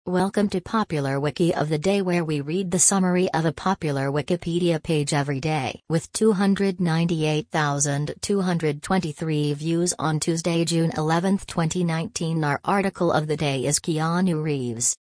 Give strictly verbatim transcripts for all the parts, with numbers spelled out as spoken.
Welcome to Popular Wiki of the Day, where we read the summary of a popular Wikipedia page every day. With two hundred ninety-eight thousand two hundred twenty-three views on Tuesday, June eleventh, twenty nineteen, our article of the day is Keanu Reeves.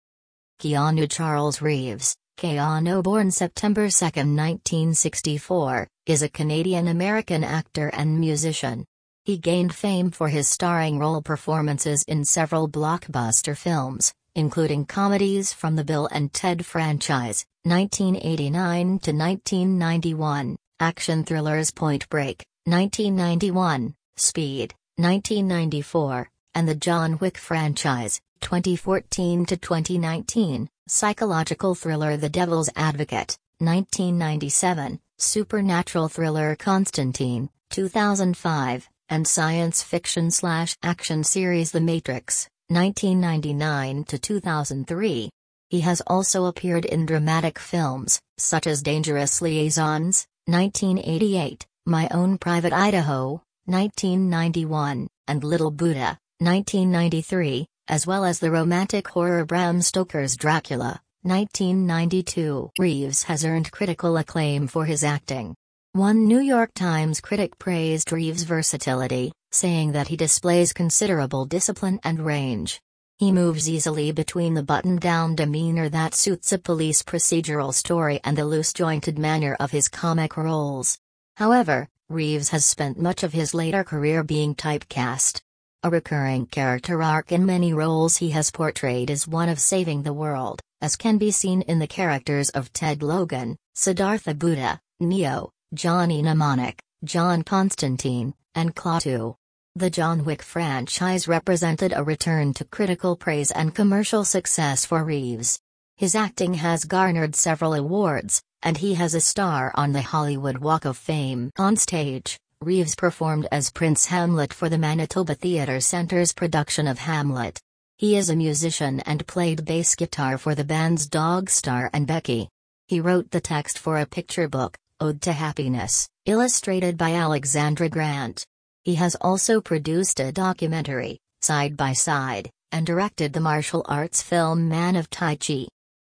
Keanu Charles Reeves, Keanu, born September second, nineteen sixty-four, is a Canadian-American actor and musician. He gained fame for his starring role performances in several blockbuster films, including comedies from the Bill and Ted franchise, nineteen eighty-nine to nineteen ninety-one, action thrillers Point Break, nineteen ninety-one, Speed, nineteen ninety-four, and the John Wick franchise, twenty fourteen to twenty nineteen, psychological thriller The Devil's Advocate, nineteen ninety-seven, supernatural thriller Constantine, two thousand five, and science fiction-slash-action series The Matrix, nineteen ninety-nine to two thousand three. He has also appeared in dramatic films, such as Dangerous Liaisons, nineteen eighty-eight, My Own Private Idaho, nineteen ninety-one, and Little Buddha, nineteen ninety-three, as well as the romantic horror Bram Stoker's Dracula, nineteen ninety-two. Reeves has earned critical acclaim for his acting. One New York Times critic praised Reeves' versatility, saying that he displays considerable discipline and range. He moves easily between the buttoned-down demeanor that suits a police procedural story and the loose-jointed manner of his comic roles. However, Reeves has spent much of his later career being typecast. A recurring character arc in many roles he has portrayed is one of saving the world, as can be seen in the characters of Ted Logan, Siddhartha Buddha, Neo, Johnny Mnemonic, John Constantine, and Klaatu. The John Wick franchise represented a return to critical praise and commercial success for Reeves. His acting has garnered several awards, and he has a star on the Hollywood Walk of Fame. On stage, Reeves performed as Prince Hamlet for the Manitoba Theatre Centre's production of Hamlet. He is a musician and played bass guitar for the bands Dogstar and Becky. He wrote the text for a picture book, Ode to Happiness, illustrated by Alexandra Grant. He has also produced a documentary, Side by Side, and directed the martial arts film Man of Tai Chi.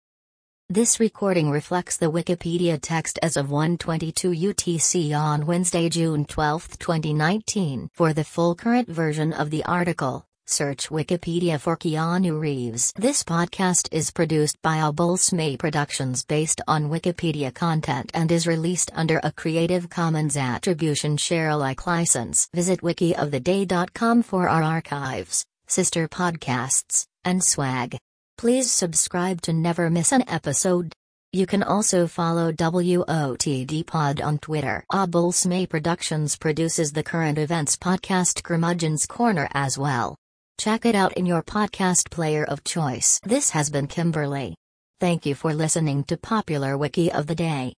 This recording reflects the Wikipedia text as of one twenty-two U T C on Wednesday, June twelfth, twenty nineteen. For the full current version of the article, search Wikipedia for Keanu Reeves. This podcast is produced by Abulsmay Productions based on Wikipedia content and is released under a Creative Commons Attribution Share Alike license. Visit wiki of the day dot com for our archives, sister podcasts, and swag. Please subscribe to never miss an episode. You can also follow W O T D Pod on Twitter. Abulsmay Productions produces the current events podcast Curmudgeon's Corner as well. Check it out in your podcast player of choice. This has been Kimberly. Thank you for listening to Popular Wiki of the Day.